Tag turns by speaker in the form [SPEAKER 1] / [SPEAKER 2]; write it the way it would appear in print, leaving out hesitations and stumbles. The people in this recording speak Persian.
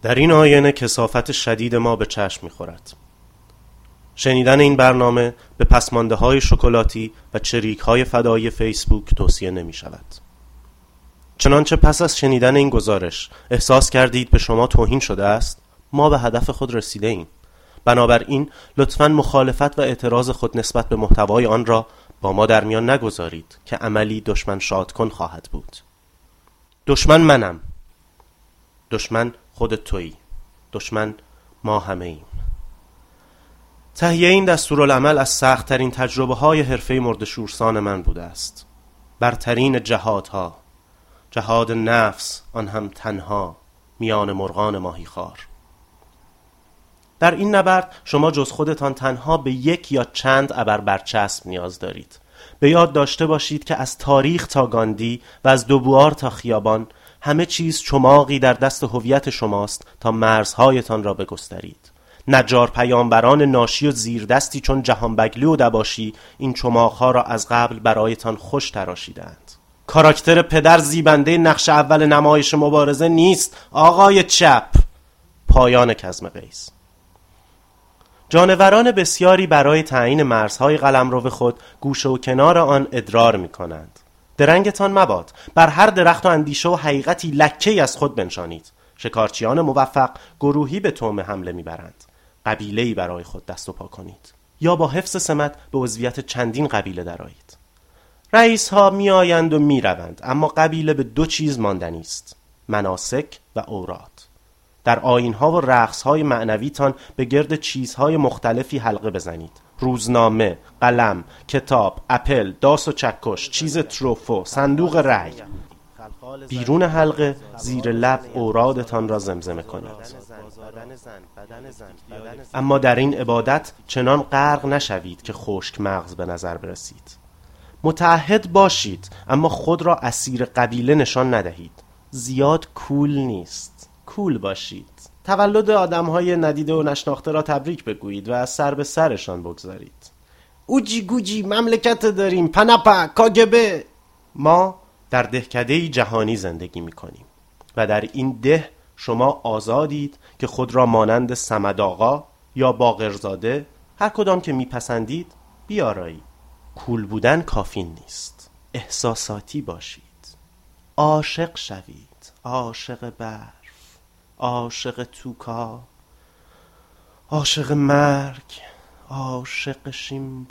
[SPEAKER 1] در این آینه کثافت شدید ما به چشم می‌خورد. شنیدن این برنامه به پسمانده‌های شکلاتی و چریک‌های فدایی فیسبوک توصیه نمی‌شود. چنانچه پس از شنیدن این گزارش احساس کردید به شما توهین شده است، ما به هدف خود رسیده ایم. بنابراین لطفاً مخالفت و اعتراض خود نسبت به محتوای آن را با ما در میان نگذارید که عملی دشمن شادکن خواهد بود. دشمن منم، دشمن خود تویی، دشمن ما همه ایم. تهیه این دستورالعمل از سخت‌ترین تجربه‌های حرفه مرده‌شورسان من بوده است. برترین جهادها، جهاد نفس، آن هم تنها میان مرغان ماهیخوار. در این نبرد شما جز خودتان تنها به یک یا چند ابر برچسب نیاز دارید. به یاد داشته باشید که از تاریخ تا گاندی و از دوبوار تا خیابان همه چیز چماقی در دست هویت شماست تا مرزهایتان را بگسترید. نجار پیامبران ناشی و زیردستی چون جهانبگلی و دباشی این چماقها را از قبل برایتان خوش تراشیدند. کاراکتر پدر زیبنده نقش اول نمایش مبارزه نیست آقای چپ. پایان کظم قیس. جانوران بسیاری برای تعیین مرزهای قلمرو خود گوشه و کنار آن ادرار می کنند. درنگتان مباد، بر هر درخت و اندیشه و حقیقتی لکه‌ای از خود بنشانید. شکارچیان موفق گروهی به طعم حمله می برند. قبیله‌ای برای خود دست و پا کنید یا با حفظ سمت به عضویت چندین قبیله درآیید. رئیس ها می آیند و می روند، اما قبیله به دو چیز ماندنی است: مناسک و اوراد. در آیین‌ها و رقص‌های معنویتان به گرد چیزهای مختلفی حلقه بزنید: روزنامه، قلم، کتاب، اپل، داس و چکش، چیز تروفو، صندوق رأی. بیرون حلقه زیر لب اورادتان را زمزمه کنید. اما در این عبادت چنان غرق نشوید که خشک مغز به نظر برسید. متعهد باشید اما خود را اسیر قبیله نشان ندهید. زیاد کول نیست. کول باشید. تولد آدم‌های ندیده و نشناخته را تبریک بگویید و از سر به سرشان بگذارید. اوجی گوجی مملکت داریم، پنپا کاگبه. ما در دهکده‌ای جهانی زندگی می‌کنیم و در این ده شما آزادید که خود را مانند صمد آقا یا باقرزاده هر کدام که میپسندید بیارایید. کول بودن کافی نیست. احساساتی باشید. عاشق شوید. عاشق برف، عاشق توکا، عاشق مرگ، عاشق شیمپو.